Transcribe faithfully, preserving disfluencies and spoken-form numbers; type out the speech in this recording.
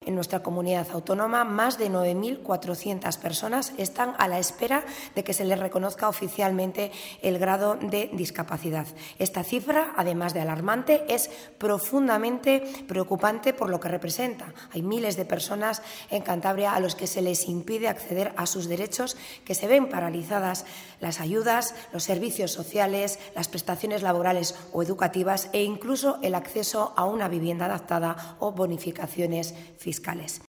en nuestra comunidad autónoma, más de nueve mil cuatrocientas personas están a la espera de que se les reconozca oficialmente el grado de discapacidad. Esta cifra, además de alarmante, es profundamente preocupante por lo que representa. Hay miles de personas en Cantabria a los que se les impide acceder a sus derechos, que se ven paralizadas las ayudas, los servicios sociales, las prestaciones laborales o educativas e incluso el acceso a una vivienda adaptada o bonificaciones fiscales.